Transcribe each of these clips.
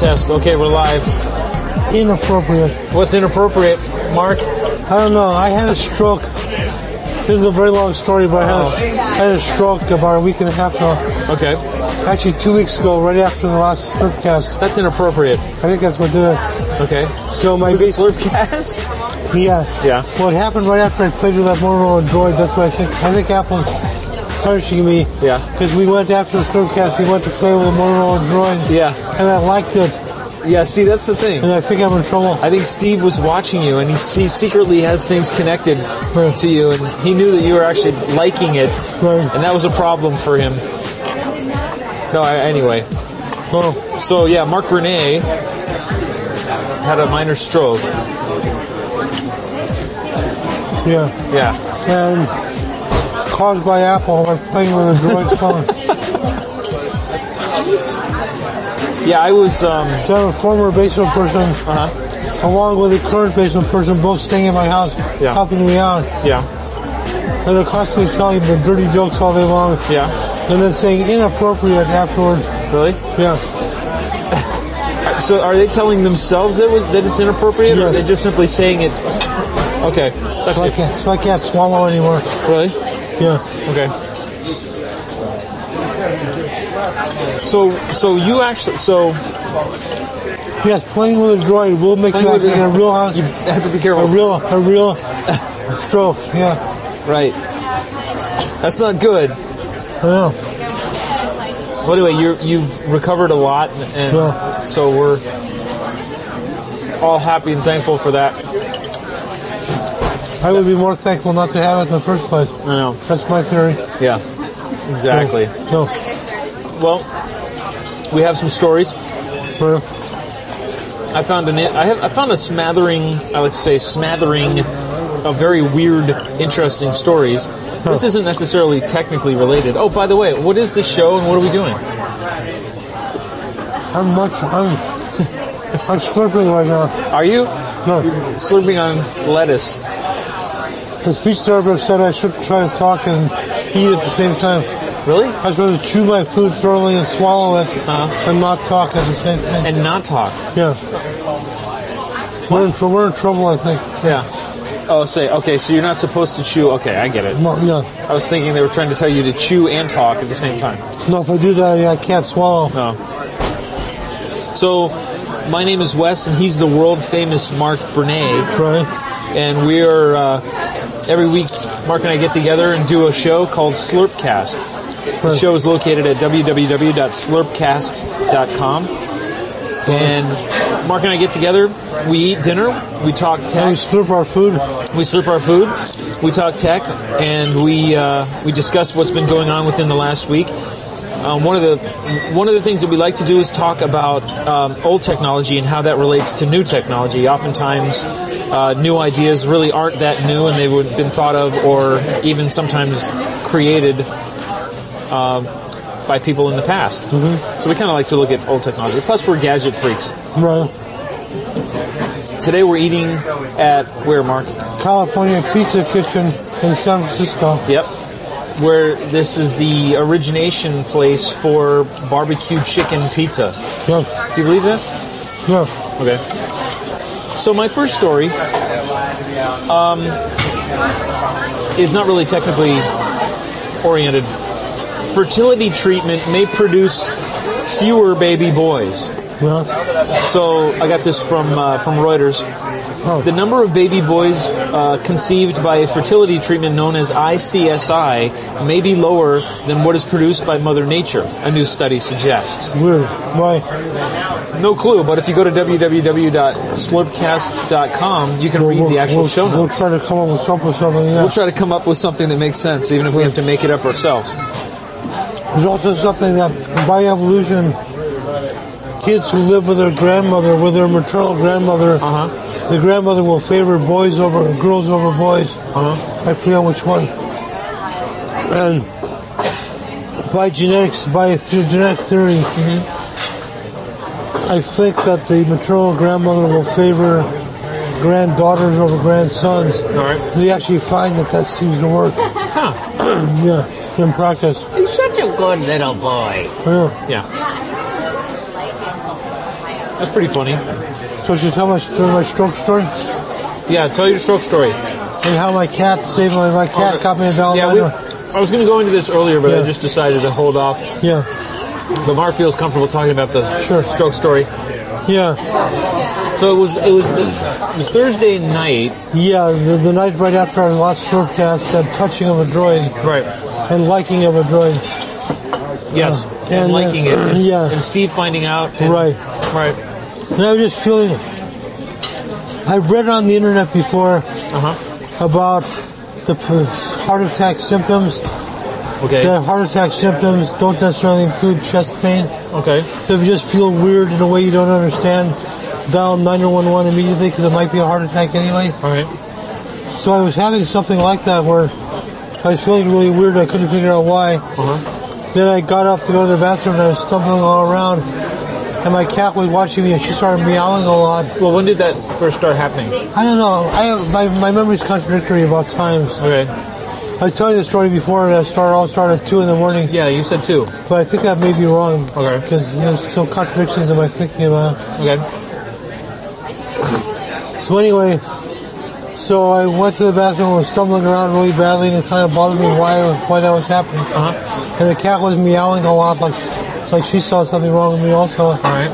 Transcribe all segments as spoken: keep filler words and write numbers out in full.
test. Okay, we're live. Inappropriate. What's inappropriate, Mark? I don't know. I had a stroke. This is a very long story, but I had, Oh. a, I had a stroke about a week and a half ago. Okay. Actually, two weeks ago, right after the last Slurpcast. That's inappropriate. I think that's what did it. Okay. So my Was it base- Slurpcast? Yeah. Yeah. Well, it happened right after I played with that Motorola Droid. That's what I think. I think Apple's punishing me. Yeah. Because we went after the Slurpcast, we went to play with a Motorola Droid. Yeah. And I liked it. Yeah, see, that's the thing. And I think I'm in trouble. I think Steve was watching you, and he, he secretly has things connected Right. to you, and he knew that you were actually liking it, Right. and that was a problem for him. No, I, anyway. Oh. So, yeah, Mark Bernay had a minor stroke. Yeah. Yeah. And caused by Apple by playing with a Droid's phone. Yeah, I was, um... So I'm a former basement person, Uh-huh. along with a current basement person, both staying in my house, Yeah. helping me out. Yeah. And they're constantly telling the dirty jokes all day long. Yeah. And then saying inappropriate afterwards. Really? Yeah. So are they telling themselves that, was, that it's inappropriate, or are Yes. they just simply saying it? Okay. That's So I it. can't, so I can't swallow anymore. Really? Yeah. Okay. So, so you actually, so Yes, playing with a droid will make Playing you with act like a- a real house. you have to be A careful. real, a real stroke. Yeah. Right. That's not good. I know. Well, anyway, you you've recovered a lot, and Yeah. so we're all happy and thankful for that. I would be more thankful not to have it in the first place. I know. That's my theory. Yeah. Exactly. So, Well, we have some stories. for, I found an I have I found a smattering I like to say smattering of very weird, interesting stories. This isn't necessarily technically related. Oh, by the way, what is this show and what are we doing? I'm much, I'm, I'm slurping right now. Are you No. slurping on lettuce? The speech therapist said I should try to talk and eat at the same time. Really? I was going to chew my food thoroughly and swallow it Uh-huh. and not talk at the same time. And not talk. Yeah. We're in, tr- we're in trouble, I think. Yeah. Oh, say okay. So you're not supposed to chew. Okay, I get it. No, yeah. I was thinking they were trying to tell you to chew and talk at the same time. No, if I do that, I can't swallow. No. So, my name is Wes, and he's the world famous Mark Bernay. Right? And we are uh, every week. Mark and I get together and do a show called Slurpcast. The Right. show is located at w w w dot slurpcast dot com. And Mark and I get together. We eat dinner. We talk And we tech. slurp our food. We slurp our food. We talk tech, and we uh, we discuss what's been going on within the last week. Um, one of the one of the things that we like to do is talk about um, old technology and how that relates to new technology. Oftentimes, uh, new ideas really aren't that new, and they would have been thought of or even sometimes created uh, by people in the past. Mm-hmm. So we kind of like to look at old technology. Plus, we're gadget freaks. Right. Today, we're eating at where, Mark? California Pizza Kitchen in San Francisco. Yep. Where this is the origination place for barbecue chicken pizza. Yeah. Do you believe that? Yeah. Okay. So my first story um, is not really technically oriented. Fertility treatment may produce fewer baby boys. Yeah. So I got this from uh, from Reuters. Oh. The number of baby boys uh, conceived by a fertility treatment known as I C S I may be lower than what is produced by Mother Nature, a new study suggests. Weird. Why? No clue, but if you go to w w w dot slurpcast dot com, you can read the actual we'll, show We'll notes. try to come up with something. something yeah. We'll try to come up with something that makes sense, even if we have to make it up ourselves. There's also something that by evolution, kids who live with their grandmother, with their maternal grandmother, Uh-huh. the grandmother will favor boys over girls over boys. Uh-huh. I forget which one. And by genetics, by th- genetic theory, Mm-hmm. I think that the maternal grandmother will favor granddaughters over grandsons. All right. They actually find that that seems to work. Huh. Yeah, in practice. You're such a good little boy. Yeah. Yeah. That's pretty funny. So should I tell my, story, my stroke story? Yeah, tell your stroke story. And how my cat saved my, my cat Okay. got me a dollar. Yeah, we, I was going to go into this earlier, but I Yeah. just decided to hold off. Yeah, But Mark feels comfortable talking about the Sure. stroke story. yeah, So it was it was, it was Thursday night. yeah. The, the night right after our last stroke test, that touching of a droid Right. and liking of a droid. Yes. Uh, and and, liking uh, it. And, yeah. and Steve finding out. And, Right. Right. And I was just feeling. I've read on the internet before Uh-huh. about the p- heart attack symptoms. Okay. That heart attack symptoms don't necessarily include chest pain. Okay. So if you just feel weird in a way you don't understand, dial nine one one immediately because it might be a heart attack anyway. All right. So I was having something like that where I was feeling really weird. I couldn't figure out why. Uh-huh. Then I got up to go to the bathroom and I was stumbling all around. And my cat was watching me and she started meowing a lot. Well, when did that first start happening? I don't know. I have, my, my memory's contradictory about times. Okay. I told you the story before that I started, all started at two in the morning. Yeah, you said two. But I think that may be wrong. Okay. Because there's some contradictions in my thinking about it. Okay. So anyway, so I went to the bathroom and was stumbling around really badly and it kind of bothered me why why that was happening. Uh-huh. And the cat was meowing a lot like like she saw something wrong with me also. All right.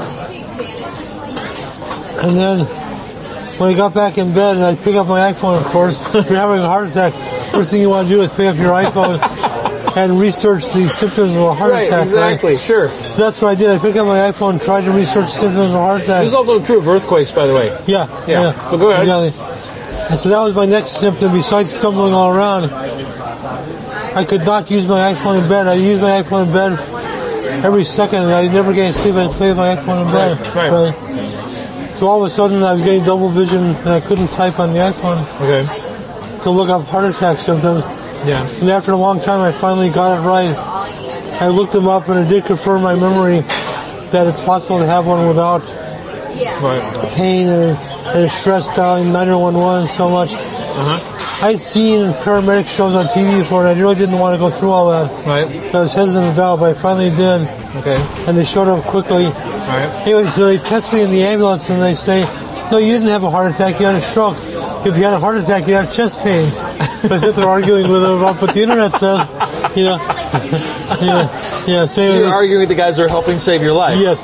And then when I got back in bed and I pick up my iPhone, of course, if you're having a heart attack, first thing you want to do is pick up your iPhone and research the symptoms of a heart Right, attack. exactly. Right? Sure. So that's what I did. I picked up my iPhone and tried to research the symptoms of a heart attack. This is also true of earthquakes, by the way. Yeah, Yeah. yeah. But go ahead. Yeah. And so that was my next symptom. Besides stumbling all around, I could not use my iPhone in bed. I used my iPhone in bed every second, and I never get to sleep. I'd play with my iPhone in bed. Right, right. So all of a sudden, I was getting double vision, and I couldn't type on the iPhone Okay. to look up heart attack symptoms. Yeah. And after a long time, I finally got it right. I looked them up, and it did confirm my memory that it's possible to have one without Right. pain and, and stress dialing nine one one so much. Uh-huh. I'd seen paramedic shows on T V before, and I really didn't want to go through all that. Right. I was hesitant to dial, but I finally did, Okay. and they showed up quickly. All right. Anyway, so they test me in the ambulance, and they say, no, you didn't have a heart attack, you had a stroke. If you had a heart attack, you'd have chest pains. So I sit there arguing with them about what the internet says. You know, yeah, yeah. So You're anyway, arguing with the guys that are helping save your life. yes.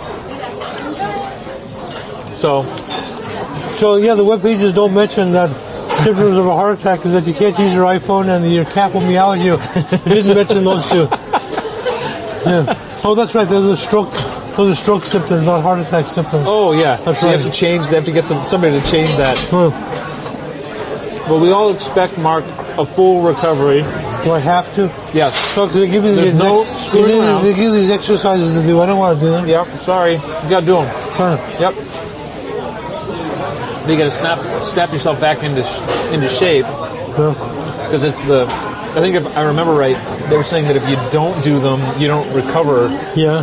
So, So yeah, the web pages don't mention that symptoms of a heart attack is that you can't use your iPhone and your cat will meow at you. It didn't mention those two. Yeah. Oh, that's right. Those are stroke. Those are stroke symptoms, not heart attack symptoms. oh yeah. That's so you right. have to change. They have to get them, somebody to change that. Hmm. Well, we all expect, Mark, a full recovery. Do I have to? Yes. So they give me There's these no ex- screwing they, around. they give these exercises to do. I don't want to do them. Yep. Sorry. You got to do them. Huh. Yep. You got to snap snap yourself back into sh- into shape Yeah. because it's the. I think if I remember right, they were saying that if you don't do them, you don't recover. Yeah.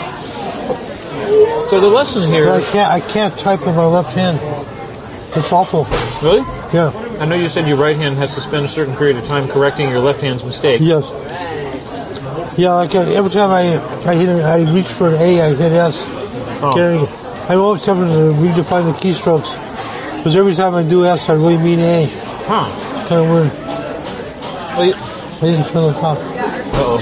So the lesson But here. I can't. I can't type with my left hand. It's awful. Really? Yeah. I know you said your right hand has to spend a certain period of time correcting your left hand's mistake. Yes. Yeah. Like uh, every time I I hit an, I reach for an A, I hit S. Oh. Getting, I'm always tempted to redefine the keystrokes because every time I do S, I really mean A. Huh. Kind of weird. Well, you, I didn't turn the top. Uh-oh.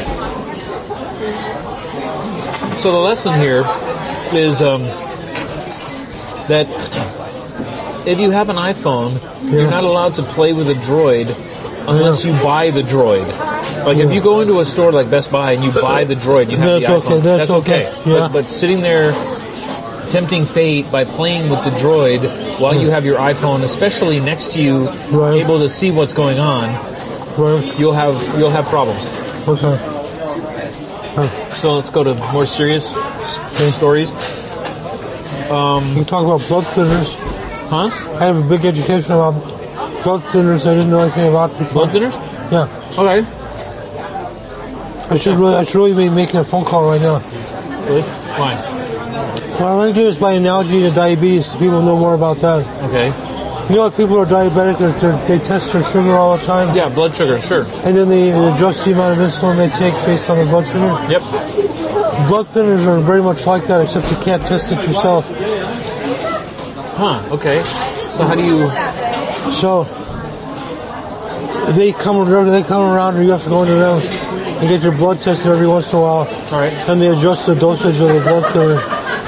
So the lesson here is um, that if you have an iPhone, Yeah. you're not allowed to play with a droid unless Yeah. you buy the droid. Like if you go into a store like Best Buy and you buy the droid, you have That's the iPhone. okay, that's okay, yeah. But, but sitting there tempting fate by playing with the droid while you have your iPhone, especially next to you, Right. able to see what's going on, Right. you'll have you'll have problems. Okay. So let's go to more serious s- stories. You talk about blood thinners. Huh? I have a big education about blood thinners I didn't know anything about before. Blood thinners? Yeah. Okay. I should really, I should really be making a phone call right now. Really? Fine. Well, I'm going to do this by analogy to diabetes so people know more about that. Okay. You know, if people are diabetic, they're, they're, they test their sugar all the time, Yeah, blood sugar, sure. and then they adjust the amount of insulin they take based on the blood sugar. Yep. blood thinners are very much like that, except you can't test it yourself. Huh, okay. So how do you... So, they come around, they come around, or you have to go into them and get your blood tested every once in a while. All right. And they adjust the dosage of the blood thinner.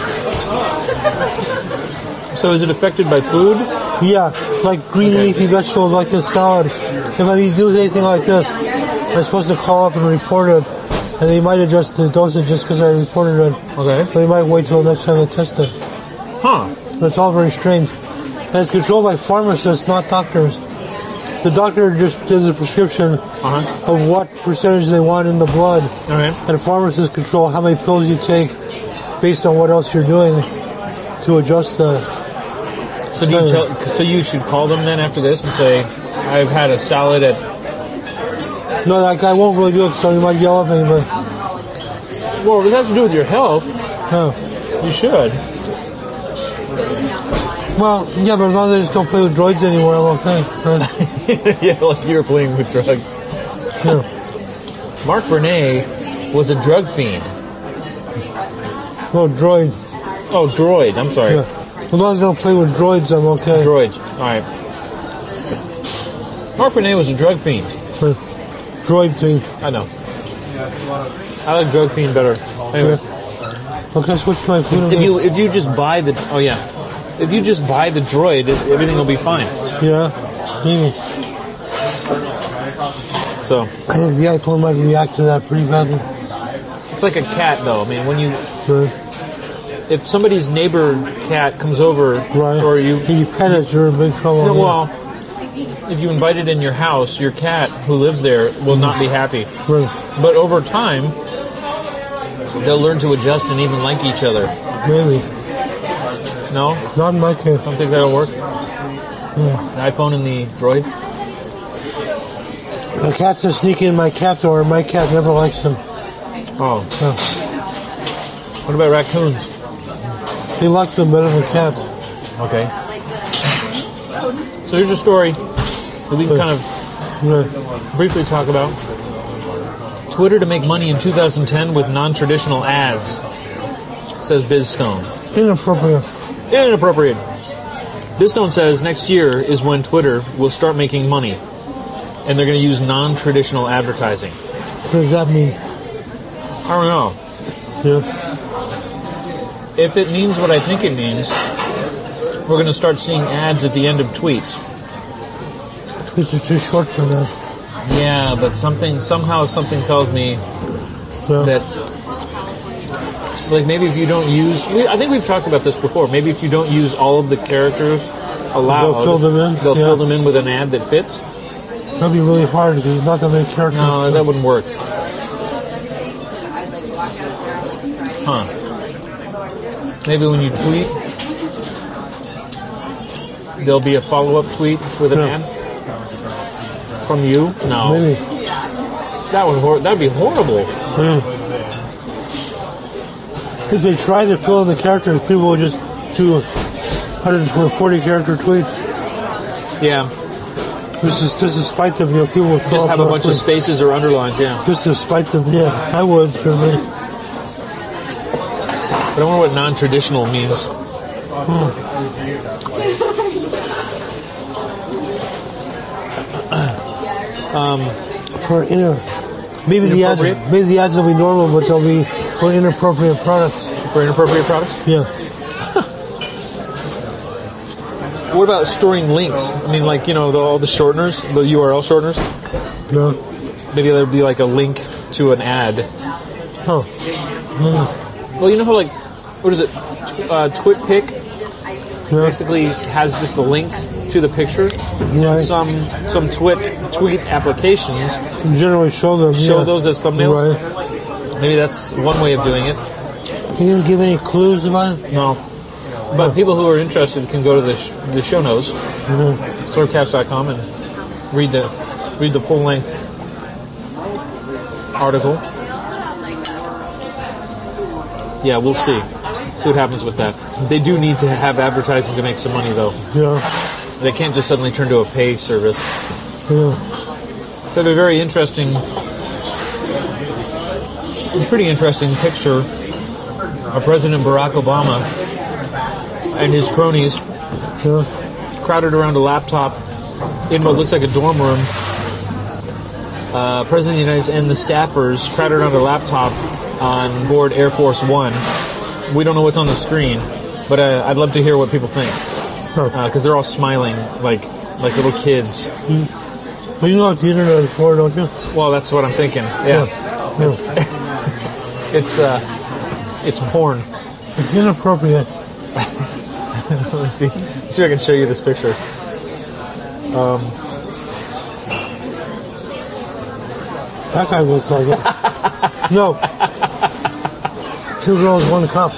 So is it affected by food? Yeah, like green Okay. leafy vegetables like this salad. If I need to do anything like this, I'm supposed to call up and report it. And they might adjust the dosage just because I reported it. Okay. But they might wait till next time they test it. Huh. That's all very strange. And it's controlled by pharmacists, not doctors. The doctor just gives a prescription Uh-huh. of what percentage they want in the blood. All right. And the pharmacists control how many pills you take based on what else you're doing to adjust the... So do you tell, so you should call them then after this and say, I've had a salad at... No, that guy won't really do it, so he might yell at me, but... Well, if it has to do with your health, No. you should. Well, yeah, but as long as I just don't play with droids anymore, I'm okay. Right? Yeah, like you were playing with drugs. Yeah. Mark Bernay was a drug fiend. No, droids. Oh, droid. I'm sorry. Yeah. As long as I don't play with droids, I'm okay. Droids. All right. Mark Bernay was a drug fiend. Droid thing. I know. I like drug fiend better. Anyway, Okay, switch to my food. if you if you just buy the oh yeah, if you just buy the droid, it, everything will be fine. Yeah, maybe. So I think the iPhone might react to that pretty badly. it's like a cat, though. I mean, when you Right. if somebody's neighbor cat comes over, Right. or you If you pet it, you're in big trouble. No, well, if you invite it in your house, your cat who lives there will not be happy. Right. But over time, they'll learn to adjust and even like each other. Maybe. No? Not in my case. Don't think that'll work? Yeah. The iPhone and the Droid? The cats are sneaking in my cat door, and my cat never likes them. Oh. So, What about raccoons? they like them better than cats. Okay. So here's a story that we can kind of Right. briefly talk about. Twitter to make money in two thousand ten with non-traditional ads, says BizStone. Inappropriate. Inappropriate. BizStone says next year is when Twitter will start making money, and they're going to use non-traditional advertising. What does that mean? I don't know. Yeah. If it means what I think it means, we're going to start seeing ads at the end of tweets. Tweets are too short for that. Yeah, but something somehow something tells me Yeah. that, like, maybe if you don't use, we, I think we've talked about this before. Maybe if you don't use all of the characters aloud, They'll fill them in? They'll Yeah. fill them in with an ad that fits. That'd be really hard because there's not that many characters. No, that wouldn't work. Huh. Maybe when you tweet, there'll be a follow-up tweet with an Yeah. ad from you. No, Maybe. that would hor- that'd be horrible. Yeah. If they try to fill in the characters, people would just do one hundred forty character tweets. Yeah, This is just to spite them, you know, people would fill just up have a more bunch of tweets. spaces or underlines. Yeah, Just to spite them, yeah, I would, certainly. but I wonder what non-traditional means. For inner, maybe the ads, Inappropriate? maybe the ads will be normal, but they'll be for inappropriate products. For inappropriate products. Yeah. What about storing links? I mean, like, you know, the, all the shorteners, the U R L shorteners. No. Maybe there'd be like a link to an ad. Oh. Well, you know how, like, what is it? Tw- uh, TwitPic Yeah. basically has just a link to the picture. Right. Some some twit tweet applications Generally show them. show yeah. those as thumbnails. Right. Maybe that's one way of doing it. Can you give any clues about it? No. But people who are interested can go to the, sh- the show notes, swordcast dot com, and read the read the full length article. Yeah, we'll see. See what happens with that. They do need to have advertising to make some money, though. Yeah. They can't just suddenly turn to a pay service. Yeah. They have a very interesting, pretty interesting picture our President Barack Obama and his cronies Yeah. crowded around a laptop in what looks like a dorm room. Uh, President of the United States and the staffers crowded around a laptop on board Air Force One. We don't know what's on the screen, but uh, I'd love to hear what people think because uh, they're all smiling like like little kids. Well, you know what the internet is for, don't you? Well, that's what I'm thinking. Yeah, Yeah. it's it's uh, it's porn. It's inappropriate. Let me see. Let's see if I can show you this picture. Um, That guy looks like it. No. Two girls, one cup.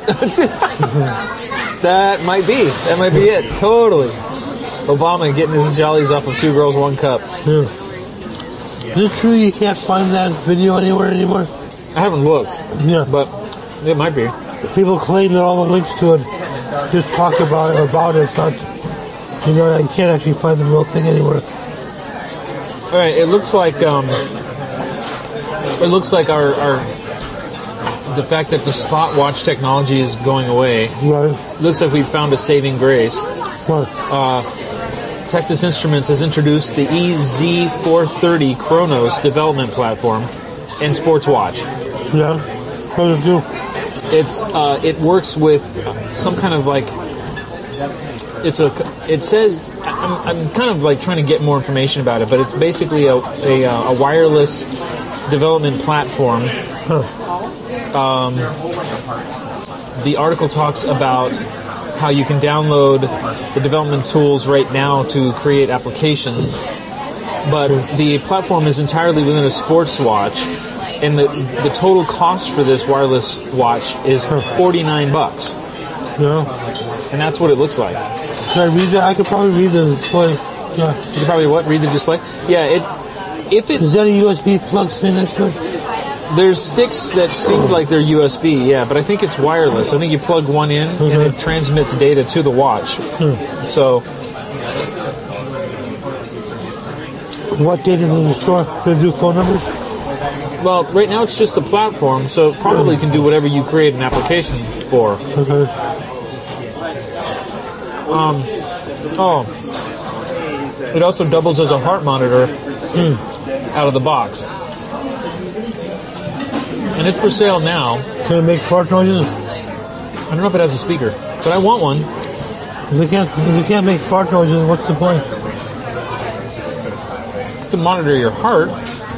that might be. That might be it. Totally. Obama getting his jollies off of two girls, one cup. Yeah. Is it true you can't find that video anywhere anymore? I haven't looked, Yeah. but it might be. People claim that all the links to it just talk about it, about it, but you know, you can't actually find the real thing anywhere. All right. It looks like um, it looks like our, our the fact that the Spot Watch technology is going away. Right. Looks like we've found a saving grace. What? Uh, Texas Instruments has introduced the E Z four thirty Chronos development platform and sports watch. Yeah. What does it do? It's uh, it works with some kind of like it's a it says I'm, I'm kind of like trying to get more information about it, but it's basically a a, a wireless development platform. Huh. Um, the article talks about how you can download the development tools right now to create applications, but the platform is entirely within a sports watch, and the the total cost for this wireless watch is forty-nine bucks. Yeah. And that's what it looks like. Can I read that? I could probably read the display. Yeah. You could probably what? Read the display? Yeah, it if it Is that a U S B plug sitting next to it? there's sticks that seem like they're U S B, yeah, but I think it's wireless. I think you plug one in and Okay. it transmits data to the watch. Hmm. So What data does it store? Does it do phone numbers? well, right now it's just the platform, so it probably can do whatever you create an application for. Okay. Um, oh, it also doubles as a heart monitor out of the box. And it's for sale now. Can it make fart noises? I don't know if it has a speaker, but I want one. If it can't, if it can't make fart noises, what's the point? To monitor your heart.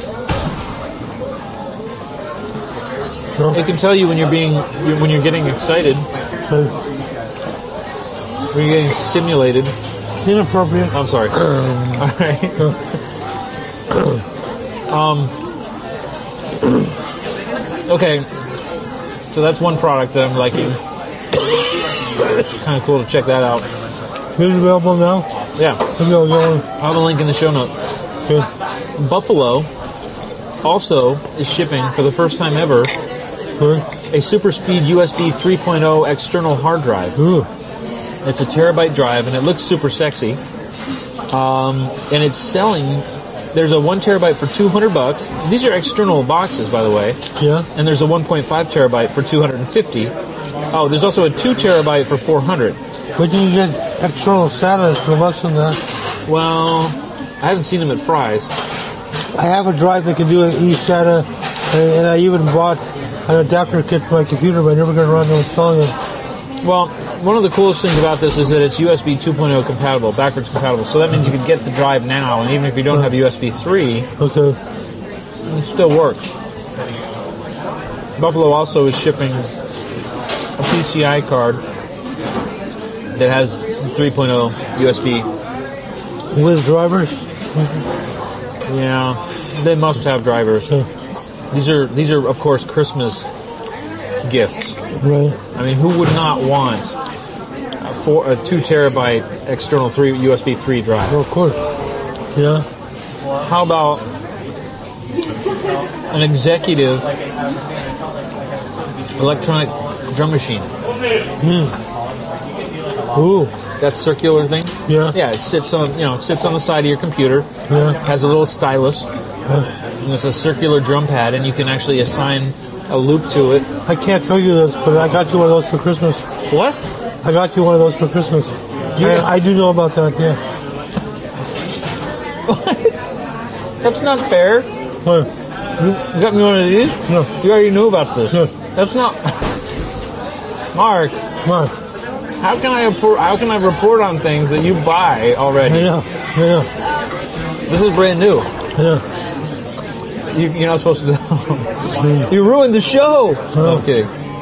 No? It can tell you when you're being when you're getting excited, Okay. when you're getting stimulated. Inappropriate. I'm sorry. All right. um. Okay. So that's one product that I'm liking. Kind of cool to check that out. Is it available now? Yeah. Maybe I'll go on. I'll have a link in the show note. Okay. Buffalo also is shipping for the first time ever Okay. a super speed U S B three point oh external hard drive. Ooh. It's a terabyte drive, and it looks super sexy. Um, and it's selling. There's a one terabyte for two hundred bucks. These are external boxes, by the way. Yeah. And there's a one point five terabyte for two hundred fifty. Oh, there's also a two terabyte for four hundred. But you can get external SATA for less than that. Well, I haven't seen them at Fry's. I have a drive that can do an eSATA, and, and I even bought an adapter kit for my computer, but I never got around to installing it. Well, one of the coolest things about this is that it's U S B two point oh compatible, backwards compatible. So that means you can get the drive now, and even if you don't have U S B three, Okay. it still works. Buffalo also is shipping a P C I card that has three point oh U S B. With drivers? Yeah, they must have drivers. Yeah. These are these are of course Christmas gifts. Right. I mean, who would not want a, four, a two terabyte external three U S B three drive? Well, of course. Yeah. How about an executive electronic drum machine? Mm. Ooh. That circular thing? Yeah. Yeah, it sits on you know it sits on the side of your computer. Yeah. Has a little stylus. Yeah. And it's a circular drum pad, and you can actually assign a loop to it. I can't tell you this, but I got you one of those for Christmas. What? I got you one of those for Christmas. I, I do know about that, yeah. That's not fair. What? You got me one of these? No. You already knew about this. No. That's not... Mark, What? how can I report, how can I report on things that you buy already? I know, I know, This is brand new. I know. You, you're not supposed to... You ruined the show! Oh. Okay.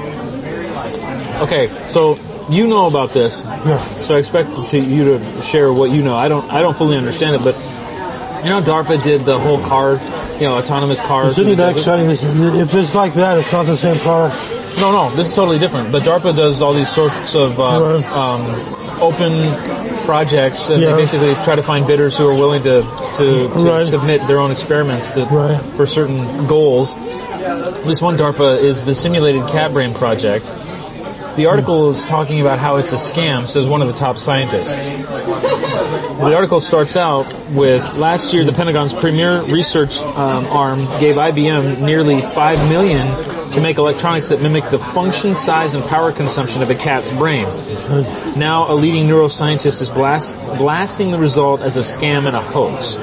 Okay, so you know about this. Yeah. So I expect to, you to share what you know. I don't I don't fully understand it, but you know DARPA did the whole car, you know, autonomous cars. Isn't that exciting? If it's like that, it's not the same product. No, no, this is totally different. But DARPA does all these sorts of uh, Right. um, open projects, and Yeah. they basically try to find bidders who are willing to to, to Right. submit their own experiments to, Right. for certain goals. This one DARPA is the Simulated Cat Brain Project. The article is talking about how it's a scam, says one of the top scientists. The article starts out with, last year the Pentagon's premier research um, arm gave I B M nearly five million dollars to make electronics that mimic the function, size, and power consumption of a cat's brain. Now a leading neuroscientist is blast, blasting the result as a scam and a hoax.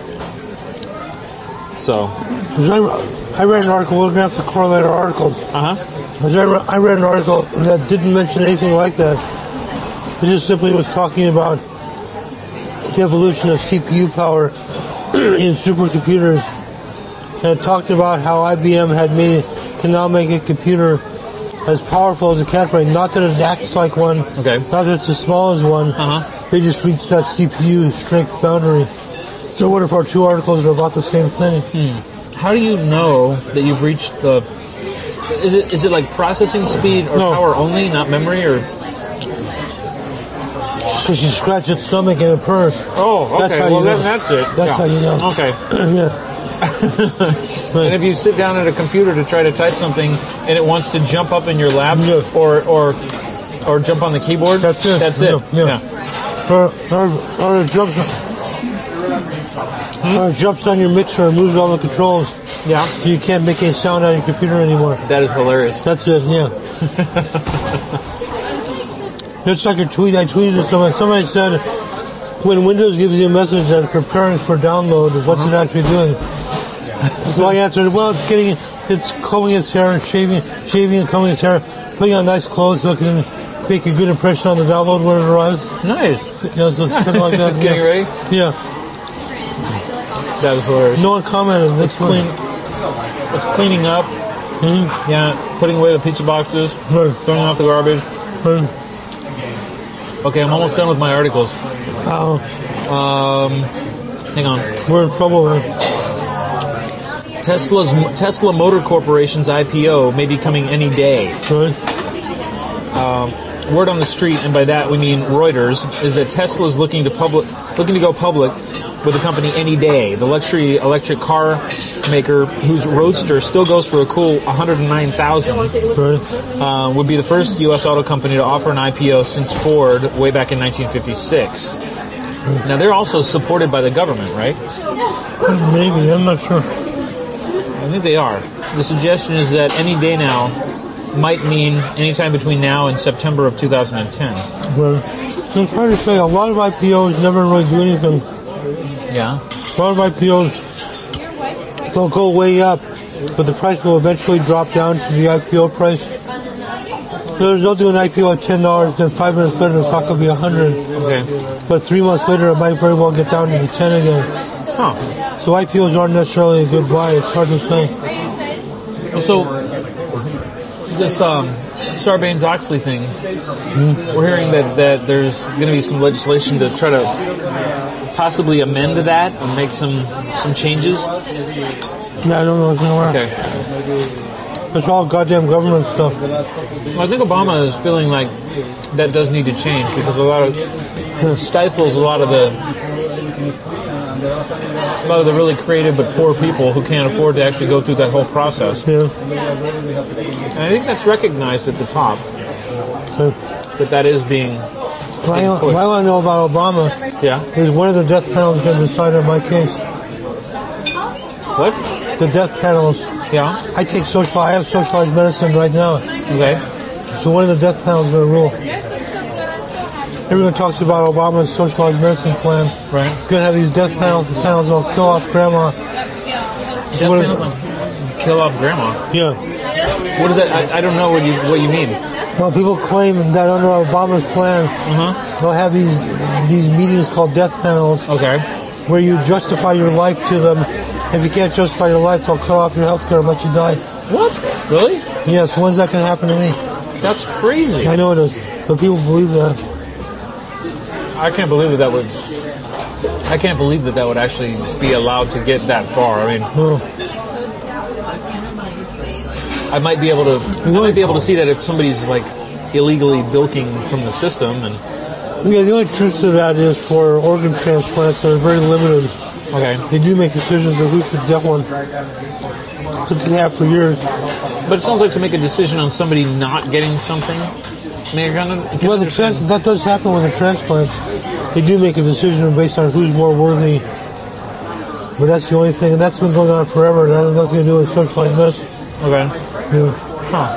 So... I read an article, we're going to have to correlate our articles. Uh-huh. I read, I read an article that didn't mention anything like that. It just simply was talking about the evolution of C P U power in supercomputers. And it talked about how I B M had made can now make a computer as powerful as a cat brain. Not that it acts like one, Okay. not that it's as small as one. Uh-huh. They just reached that C P U strength boundary. So what if our two articles are about the same thing? Hmm. How do you know that you've reached the... Is it is it like processing speed or No. power only, not memory, or... Because you scratch its stomach and it purrs. Oh, okay. That's how well, you then know. that's it. That's Yeah. how you know. Okay. Yeah. And if you sit down at a computer to try to type something and it wants to jump up in your lap Yeah. or or or jump on the keyboard, That's it. That's it. Yeah. yeah. Or, or, or it jumps, Hmm? or it jumps on your mixer and moves all the controls. Yeah. So you can't make any sound out of your computer anymore. That is hilarious. That's it, yeah. It's like a tweet. I tweeted to somebody. Somebody said, when Windows gives you a message that's preparing for download, what's it actually doing? So I answered, well, it's getting, it's combing its hair and shaving, shaving and combing its hair, putting on nice clothes so it can make a good impression on the download when it arrives. Nice. Yeah, so it's kind of like that. It's getting yeah. ready? Yeah. That was hilarious. No one commented. That's Clean. funny. It's cleaning up. Mhm. Yeah. Putting away the pizza boxes. Right. Throwing out the garbage. Right. Okay, I'm almost done with my articles. Uh-oh. Um, hang on. We're in trouble, man. Tesla's Tesla Motor Corporation's I P O may be coming any day. Right. Um, word on the street, and by that we mean Reuters, is that Tesla is looking to public, looking to go public with the company any day. The luxury electric car maker, whose Roadster still goes for a cool one hundred nine thousand dollars, Right. uh, would be the first U S auto company to offer an I P O since Ford way back in nineteen fifty-six. Now they're also supported by the government, right? Maybe. I'm not sure. I think they are. The suggestion is that any day now might mean anytime between now and September of two thousand ten. Right. So I'm trying to say, a lot of I P Os never really do anything. Yeah. A lot of I P Os they'll go way up, but the price will eventually drop down to the I P O price. So they'll do an I P O at ten dollars, then five minutes later the stock will be one hundred dollars. Okay. But three months later it might very well get down to the ten again. Huh. So I P Os aren't necessarily a good buy. It's hard to say. So, this um, Sarbanes-Oxley thing, mm-hmm. we're hearing that, that there's going to be some legislation to try to possibly amend that and make some, some changes. Yeah, I don't know what's going to work. Okay. It's all goddamn government stuff. Well, I think Obama is feeling like that does need to change because a lot of stifles a lot of the a lot of the really creative but poor people who can't afford to actually go through that whole process. Yeah. And I think that's recognized at the top. So, That that is being. what I, what I want to know about Obama Yeah. is when are the death penalty going to decide on my case? What? the death panels. Yeah. I take social. I have socialized medicine right now. Okay. So one of the death panels is going to rule. Everyone talks about Obama's socialized medicine plan. Right. It's going to have these death panels. The panels will kill off grandma. Death So what panels is- on kill off grandma. Yeah. What is that? I, I don't know what you what you mean. Well, people claim that under Obama's plan, Uh-huh. they'll have these these meetings called death panels, Okay. where you justify your life to them. If you can't justify your life, they'll cut off your health care and let you die. What? Really? Yes, when's that going to happen to me? That's crazy. I know it is, but people believe that. I can't believe that that would. I can't believe that that would actually be allowed to get that far. I mean, No. I might be able to. I might be able to see that if somebody's like illegally bilking from the system, and Yeah, the only truth to that is for organ transplants that are very limited. okay, They do make decisions of who should get one. But they have for years. but it sounds like to make a decision on somebody not getting something. I mean, you're gonna, you can Well, the understand- trans- that does happen with the transplants. They do make a decision based on who's more worthy. But that's the only thing, and that's been going on forever. That has nothing to do with socialized medicine. okay. Yeah. Huh.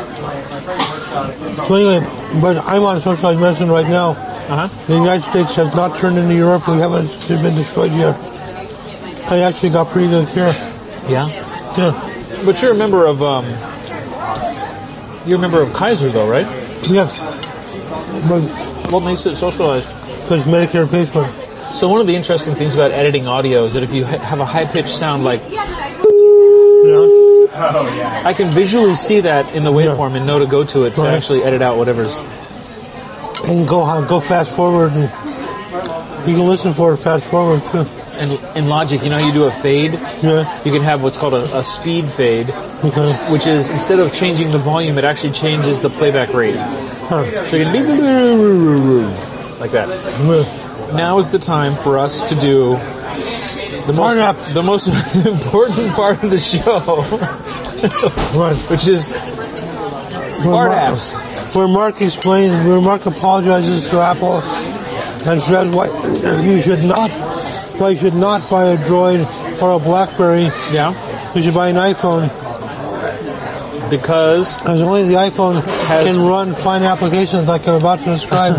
So anyway, but I'm on socialized medicine right now. Uh huh. The United States has not turned into Europe. We haven't been destroyed yet. I actually got pretty good care. Yeah. Yeah. But you're a member of um. You're a member of Kaiser, though, right? Yeah. But What makes it socialized? because Medicare pays for it. So one of the interesting things about editing audio is that if you ha- have a high-pitched sound like, Yeah. I can visually see that in the waveform and know to go to it to Right. actually edit out whatever's. And go go fast forward. And you can listen for it fast forward too. And in Logic, you know how you do a fade? Yeah. You can have what's called a, a speed fade, Okay. which is instead of changing the volume, it actually changes the playback rate. Huh. So you can be like that. Yeah. Now is the time for us to do the Fart most, apps. the most important part of the show, Right. which is fart Mark- apps. Where Mark explains, where Mark apologizes to Apple and says why you should not, why you should not buy a Droid or a BlackBerry. Yeah. You should buy an iPhone, Because because only the iPhone Has- can run fine applications like I'm about to describe.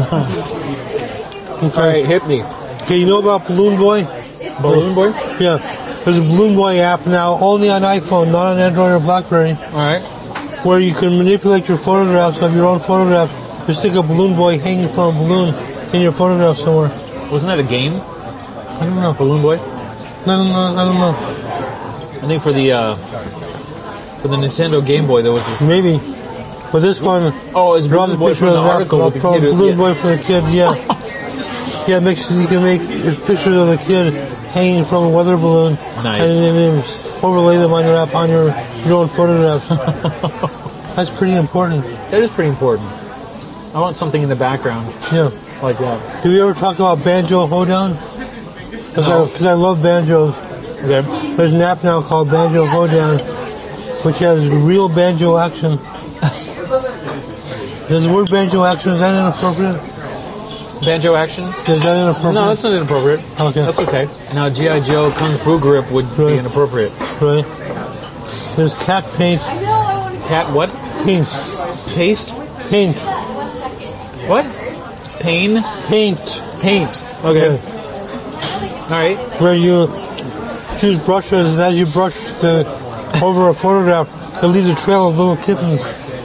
all right, hit me, Okay, you know about Balloon Boy? Balloon Boy. Yeah. There's a Balloon Boy app now, only on iPhone, not on Android or BlackBerry, All right. where you can manipulate your photographs of your own photographs. Just stick a Balloon Boy hanging from a balloon in your photograph somewhere. Wasn't that a game, I don't know. Balloon Boy? I don't know. I don't know. I think for the uh, for the Nintendo Game Boy there was. A, Maybe. But this one, oh, it's draw Balloon the Boy picture from the of that article with the from kid. who- Balloon yeah. Boy for the kid. Yeah. Yeah, it makes you can make pictures of the kid hanging from a weather balloon. Nice. And then overlay them on your app on your your own photographs. That's pretty important. That is pretty important. I want something in the background Yeah. like that. Do we ever talk about Banjo Hoedown? Because No. I, 'cause I love banjos. Okay. There's an app now called Banjo Hoedown, which has real banjo action. Does the word banjo action, is that inappropriate? Banjo action? Is that inappropriate? No, that's not inappropriate. Okay. That's okay. Now G I. Joe Kung Fu Grip would be Right. inappropriate. Right. There's cat paint. Cat what? Paint. Paste? Paint. What? Pain? Paint. Paint. Okay. All right. Where you choose brushes, and as you brush the, over a photograph, it leaves a trail of little kittens.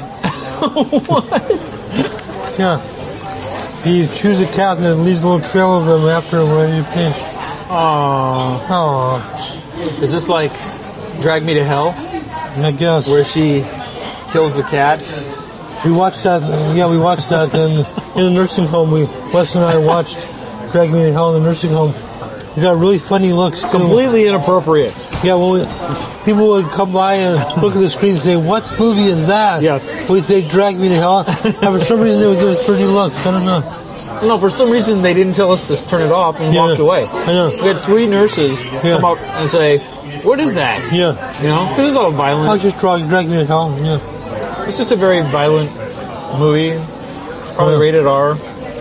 What? Yeah. You choose a cat, and it leaves a little trail of them after when you paint. Aww. Oh, Is this like Drag Me to Hell, I guess. where she kills the cat? We watched that, yeah, we watched that in, in the nursing home. We, Wes and I watched Drag Me to Hell in the nursing home. We got really funny looks, too. Completely inappropriate. Yeah, when we, people would come by and look at the screen and say, what movie is that? Yeah. We'd say, Drag Me to Hell. And for some reason, they would give us pretty looks. I don't know. No, for some reason they didn't tell us to turn it off and Yeah. walked away. I know. We had three nurses Yeah. come up and say, "What is that?" Yeah. You know, because it's all I'll violent. just drag, drag Me to Hell. Yeah. It's just a very violent movie, probably Yeah. rated R.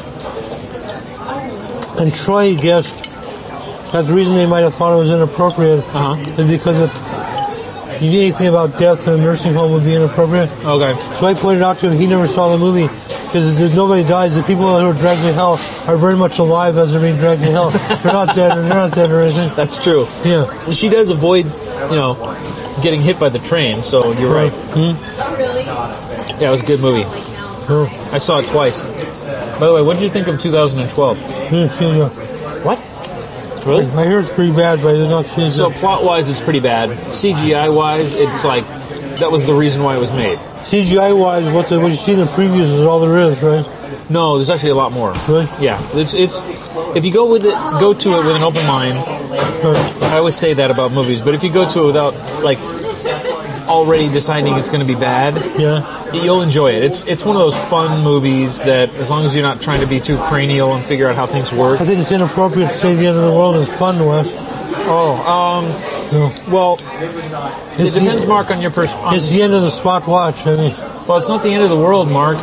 And Troy guessed that the reason they might have thought it was inappropriate Uh-huh. is because it you need anything about death in a nursing home would be inappropriate. Okay. So I pointed out to him he never saw the movie because there's nobody dies. The people who are dragged to hell are very much alive as they're being dragged to hell. They're not dead, and they're not dead or anything. That's true. Yeah. And she does avoid, you know, getting hit by the train, so you're right. Mm-hmm. Yeah, it was a good movie. Oh. I saw it twice. By the way, what did you think of two thousand twelve? Yeah, yeah. What? Really? I hear it's pretty bad, but I did not see it. So plot-wise, it's pretty bad. C G I-wise, it's like, that was the reason why it was made. C G I-wise, what, the, what you see in the previews is all there is, right? No, there's actually a lot more. Really? Yeah. It's, it's, if you go with it, go to it with an open mind, I always say that about movies, but if you go to it without, like, already deciding it's going to be bad, yeah, you'll enjoy it. It's it's one of those fun movies that, as long as you're not trying to be too cranial and figure out how things work. I think it's inappropriate to say the end of the world is fun, Wes. Oh, um, no. Well, it's it depends, the, Mark, on your perspective. It's the end of the spot watch. I mean, well, it's not the end of the world, Mark.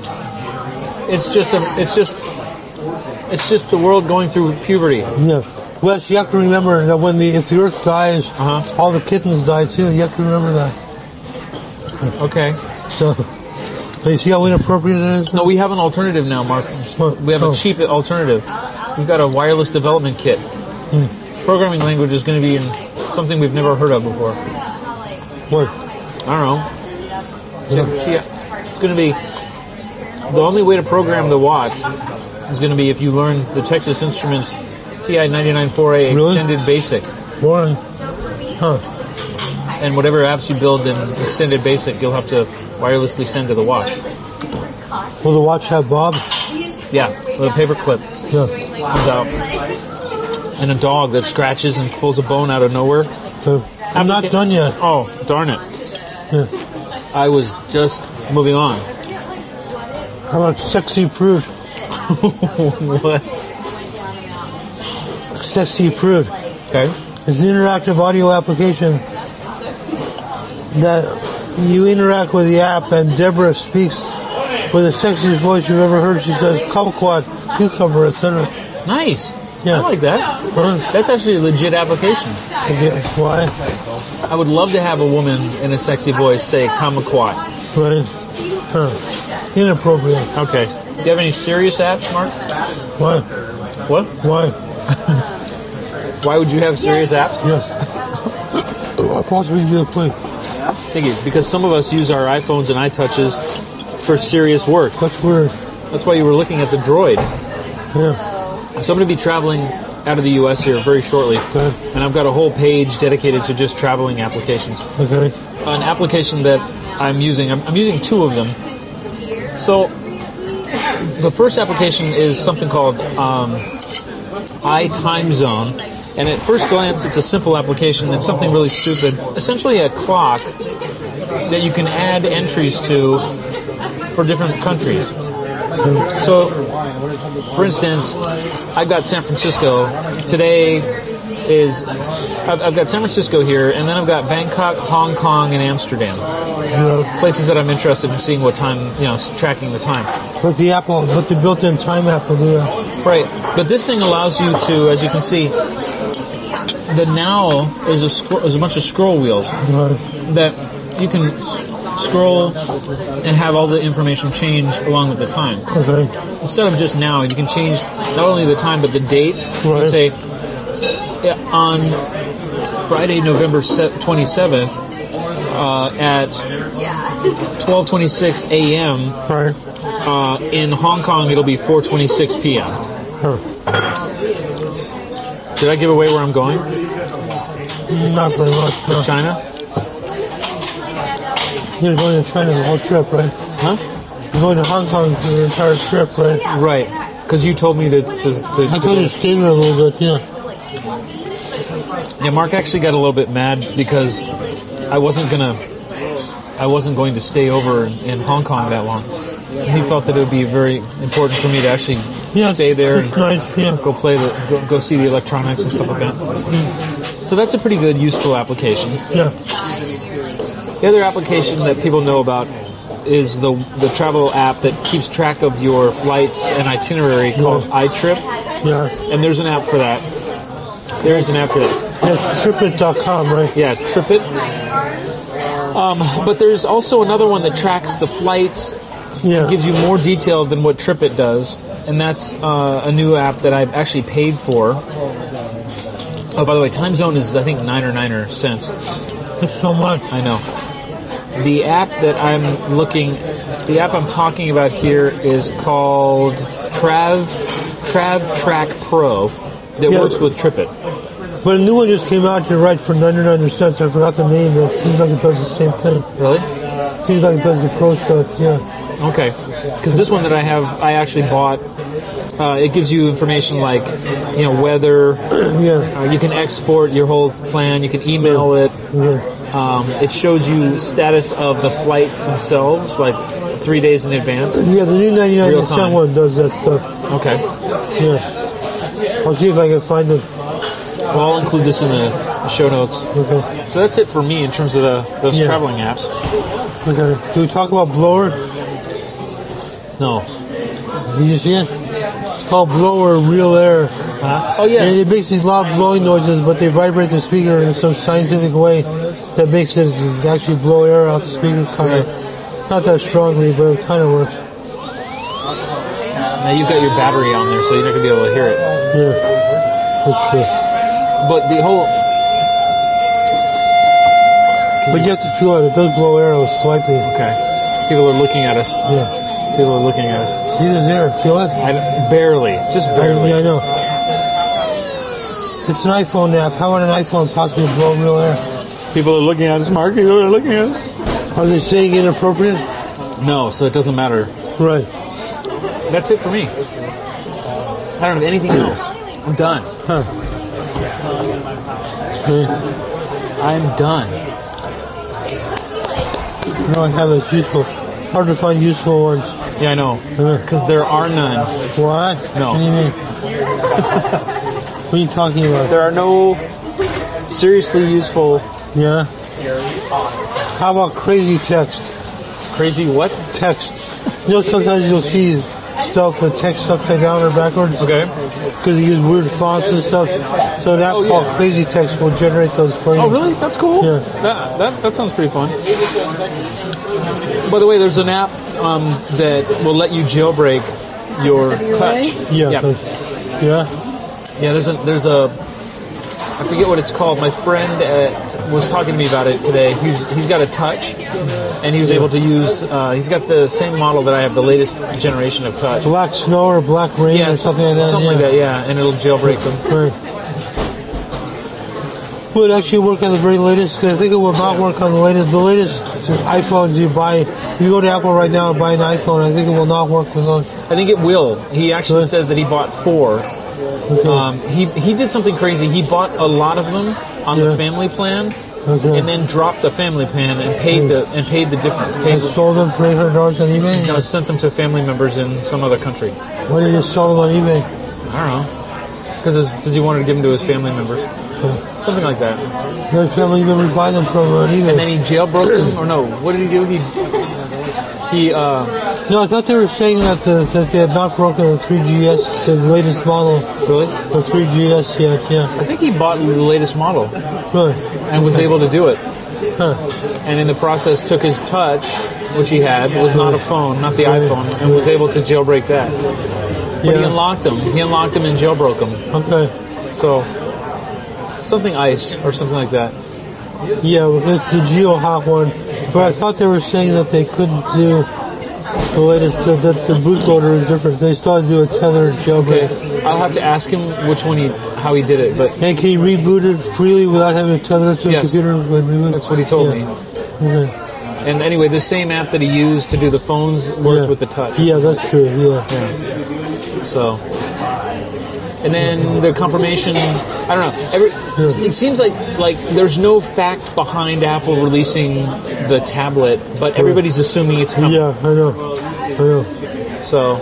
It's just a, it's just, it's just the world going through puberty. Yeah. Wes, you have to remember that when the if the Earth dies, uh-huh. all the kittens die too. You have to remember that. Okay. So, so you see how inappropriate it is? No, we have an alternative now, Mark. We have oh. a cheap alternative. We've got a wireless development kit. Hmm. Programming language is going to be in something we've never heard of before. What? I don't know. Yeah. It's going to be the only way to program the watch is going to be if you learn the Texas Instruments T I ninety-nine four A really? Extended Basic. Boring. Huh. And whatever apps you build in Extended Basic, you'll have to wirelessly send to the watch. Will the watch have Bob? Yeah, with a paper clip. Yeah. Comes out. And a dog that scratches and pulls a bone out of nowhere. So, I'm not done yet. Oh, darn it. Yeah. I was just moving on. How about Sexy Fruit? What? Sexy Fruit. Okay. It's an interactive audio application that you interact with the app, and Deborah speaks with the sexiest voice you've ever heard. She says, kumquat, cucumber, et cetera. Nice. Yeah. I like that. Huh? That's actually a legit application. Okay. Why? I would love to have a woman in a sexy voice say kumquat. Right. Huh. Inappropriate. Okay. Do you have any serious apps, Mark? Why? What? Why? Why would you have serious apps? Yes. Possibly the point. Thank you. Because some of us use our iPhones and iTouches for serious work. That's weird. That's why you were looking at the Droid. Yeah. So I'm going to be traveling out of the U S here very shortly. Okay. And I've got a whole page dedicated to just traveling applications. Okay. An application that I'm using, I'm, I'm using two of them. So the first application is something called um, iTimeZone. And at first glance, it's a simple application. It's something really stupid. Essentially a clock that you can add entries to for different countries. So, for instance, I've got San Francisco. Today is, I've, I've got San Francisco here, and then I've got Bangkok, Hong Kong, and Amsterdam. Yeah. Places that I'm interested in seeing what time, you know, tracking the time. But the Apple, but the built-in time app will do that. Right. But this thing allows you to, as you can see, the now is a, scro- is a bunch of scroll wheels Right. that you can s- scroll and have all the information change along with the time. Okay. Instead of just now, you can change not only the time but the date. Right. Let's say yeah, on Friday, November twenty-seventh uh, at twelve twenty-six a.m. Right. Uh, in Hong Kong, it'll be four twenty-six p.m. Huh. Did I give away where I'm going? Not very much. No. China? You're going to China the whole trip, right? Huh? You're going to Hong Kong for the entire trip, right? Right. Because you told me to... to, to I told you to stay there a little bit, yeah. Yeah, Mark actually got a little bit mad because I wasn't gonna... I wasn't going to stay over in, in Hong Kong that long. He felt that it would be very important for me to actually Yeah, stay there it's and nice, yeah. go play the go, go see the electronics and stuff like that. So that's a pretty good, useful application. Yeah. The other application that people know about is the the travel app that keeps track of your flights and itinerary called iTrip. Yeah. And there's an app for that. There is an app for that. Yeah, tripit dot com, right? Yeah, Tripit. Um, but there's also another one that tracks the flights, Yeah. gives you more detail than what TripIt does, and that's uh, a new app that I've actually paid for. Oh, by the way, time zone is I think nine or niner cents. That's so much. I know. The app that I'm looking, the app I'm talking about here is called Trav Trav Track Pro that Yeah. works with TripIt. But a new one just came out here right for ninety-nine cents. I forgot the name. It seems like it does the same thing. Really? Seems like it does the pro stuff, yeah. Okay. Because this one that I have, I actually bought. Uh, it gives you information like, you know, weather. Yeah. Uh, you can export your whole plan. You can email it. Yeah. Um, it shows you status of the flights themselves, like three days in advance. Yeah, the new ninety-nine Real cent time. one does that stuff. Okay. Yeah. I'll see if I can find it. Well, I'll include this in the show notes. Okay. So that's it for me in terms of the, those Yeah. traveling apps. Okay. Do we talk about Blower? No. Did you see it? It's called Blower Real Air. Huh? Oh, yeah. And it makes these loud blowing noises, but they vibrate the speaker in some scientific way that makes it actually blow air out the speaker, kind of. Not that strongly, but it kind of works. Now you've got your battery on there, so you're not going to be able to hear it. Yeah, that's true. But the whole... But you have to feel it. It does blow air slightly. Okay. People are looking at us. Yeah. People are looking at us. See this air? Feel it? I don't- barely. Just barely. Yeah, I know. It's an iPhone app. How would an iPhone possibly blow real air? People are looking at us, Mark. People are looking at us. Are they saying inappropriate? No, so it doesn't matter. Right. That's it for me. I don't have anything else. I'm done. Huh. Okay. I'm done. No, I have it's useful. Hard to find useful ones. Yeah, I know. Uh, Because there are none. what? No. What do you mean? What are you talking about? There are no seriously useful... Yeah. How about crazy text? Crazy what? Text. You know, sometimes you'll see stuff with text upside down or backwards. Okay. Because they use weird fonts and stuff. So an app Oh, yeah. called Crazy Text will generate those for you. Oh, really? That's cool. Yeah. That, that, that sounds pretty fun. By the way, there's an app um, that will let you jailbreak your touch. Yeah. Yeah. so- Yeah. Yeah, there's a, there's a, I forget what it's called. My friend at, was talking to me about it today. He's he's got a touch, and he was able to use. Uh, he's got the same model that I have, the latest generation of touch. Black Snow or Black Rain Yeah, or something like that. Something yeah. like that. Yeah, and it'll jailbreak them. Right. Will it actually work on the very latest? 'Cause I think it will not work on the latest. The latest iPhones you buy, if you go to Apple right now and buy an iPhone, I think it will not work with those. I think it will. He actually Good. said that he bought four. Okay. Um, he he did something crazy. He bought a lot of them on Yeah. the family plan, Okay. and then dropped the family plan and paid the and paid the difference. Paid And the, sold them for eight hundred dollars on eBay? no, sent them to family members in some other country. Why did you sell them on eBay? I don't know, because because he wanted to give them to his family members, something like that. Your family members buy them from on eBay. And then he jailbroke them, or no? What did he do? He he uh, No, I thought they were saying that the, that they had not broken the three G S, the latest model, really. the three G S yet. Yeah, I think he bought the latest model really. and was able to do it. Huh. And in the process took his touch, which he had, was not a phone, not the iPhone, and was able to jailbreak that. But he Yeah. unlocked them. He unlocked them and jailbroke them. Okay. So, something ice or something like that. Yeah, well, it's the GeoHawk one. But I thought they were saying that they couldn't do the latest, that the, the bootloader is different. They still had to do a tethered Okay, jailbreak. I'll have to ask him which one he, how he did it, but And can you reboot it freely without having to tether it to a Yes. computer? When reboot? that's what he told Yeah. me. Okay. And anyway, the same app that he used to do the phones works Yeah. with the touch. Yeah, that's true. Yeah. So, and then the confirmation. I don't know. Every, It seems like like there's no fact behind Apple releasing the tablet, but everybody's assuming it's coming. Yeah, I know. I know. So,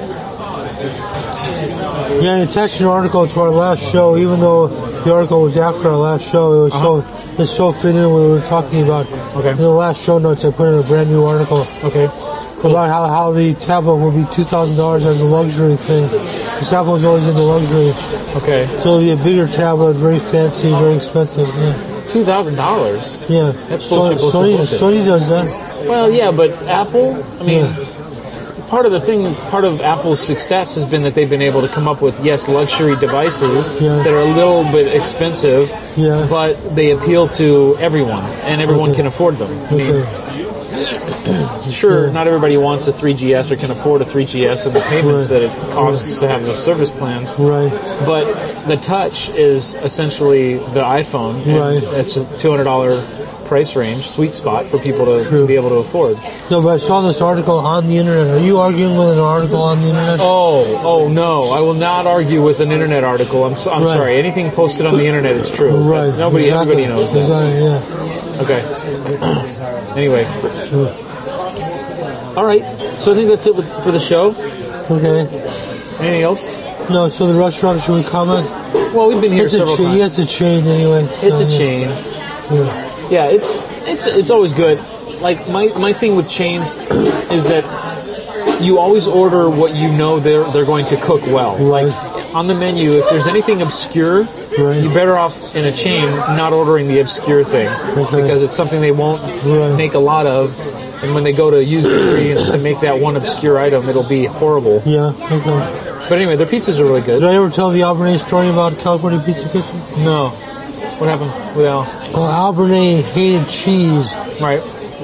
Yeah, and attached an article to our last show, even though the article was after our last show, it was Uh-huh. so it's so fit in what we were talking about. Okay. In the last show notes, I put in a brand new article okay. about how, how the tablet will be two thousand dollars as a luxury thing. Because Apple's always into luxury. Okay. So it'll be a bigger tablet, very fancy, very expensive. Yeah. two thousand dollars. Yeah. That's bullshit, So, bullshit, Sony, bullshit. Sony does that. Well, yeah, but Apple, I mean, Yeah. part of the thing, part of Apple's success has been that they've been able to come up with, yes, luxury devices Yeah. that are a little bit expensive, Yeah. but they appeal to everyone, and everyone Okay. can afford them. I mean, Okay. sure, Yeah. not everybody wants a three G S or can afford a three G S and the payments Right. that it costs to have those service plans. Right. But the Touch is essentially the iPhone. And Right. it's a two hundred dollars price range, sweet spot for people to, to True. be able to afford. No, but I saw this article on the internet. Are you arguing with an article on the internet? Oh, oh no! I will not argue with an internet article. I'm, so, I'm Right. sorry. Anything posted on the internet is true. Right. But nobody, Exactly. everybody knows that. Exactly, yeah. Okay. Anyway, Sure. all right. So I think that's it with, for the show. Okay. Anything else? No, so the restaurant, should we comment? Well, we've been here It's a, several cha- times. yeah, it's a chain anyway. It's Uh, a yeah. chain. Yeah. Yeah, it's it's it's always good. Like my, my thing with chains is that you always order what you know they're they're going to cook well. Right. Like on the menu, if there's anything obscure, Right. you're better off in a chain not ordering the obscure thing Okay. because it's something they won't Right. make a lot of. And when they go to use the ingredients to make that one obscure item, it'll be horrible. Yeah, okay. But anyway, their pizzas are really good. Did I ever tell the Albernay story about California Pizza Kitchen? No. What happened with Al? Well, Albernay hated cheese. Right.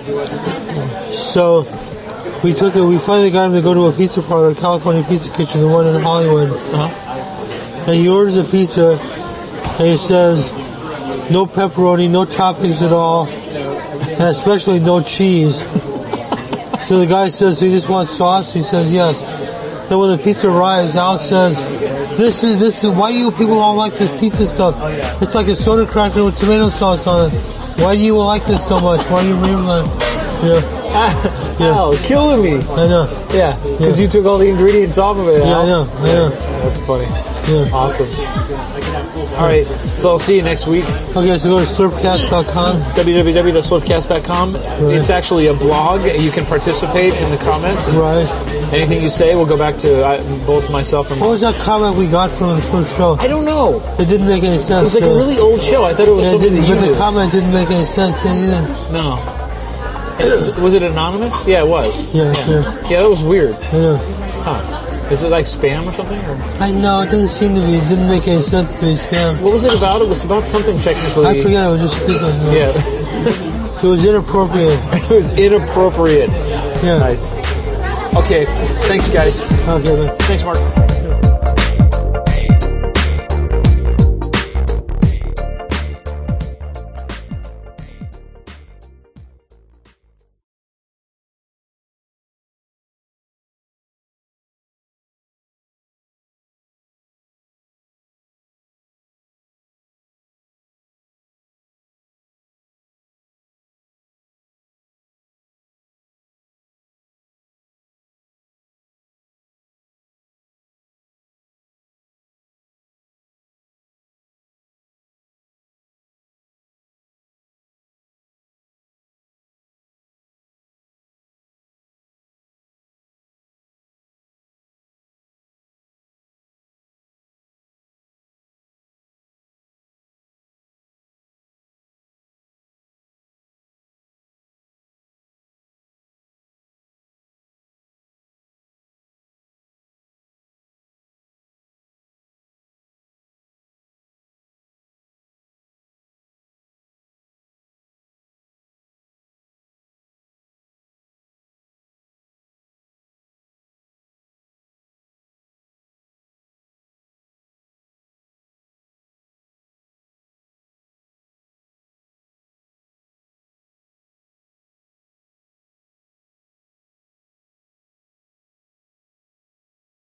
So we took it, we finally got him to go to a pizza parlor, California Pizza Kitchen, the one in Hollywood. Uh-huh. And he orders a pizza, and he says, no pepperoni, no toppings at all, and especially no cheese. So the guy says, so you just want sauce? He says, yes. Then when the pizza arrives, Al says, this is, this is, why do you people all like this pizza stuff? It's like a soda cracker with tomato sauce on it. Why do you like this so much? Why do you really like it? Yeah, Al, killing me. I know. Yeah, because Yeah. you took all the ingredients off of it. Yeah, Al. I know, I know. That's funny. Yeah. Awesome. All right, so I'll see you next week. Okay, so go to slurpcast dot com. w w w dot slurpcast dot com. It's actually a blog. You can participate in the comments. And Right. anything you say will go back to uh, both myself and What was that comment we got from the first show? I don't know. It didn't make any sense. It was like a uh, really old show. I thought it was yeah, it something didn't, that you but the knew. comment didn't make any sense either. No. Was, was it anonymous? Yeah, it was. Yeah, yeah. Yeah, that was weird. I know. Huh. Is it like spam or something? Or I know, it didn't seem to be, it didn't make any sense to me, spam. what was it about? It was about something technically. I forget, I was just thinking. uh, Yeah. It was inappropriate. It was inappropriate. Yeah. Nice. Okay. Thanks, guys. Okay, man. Thanks, Mark.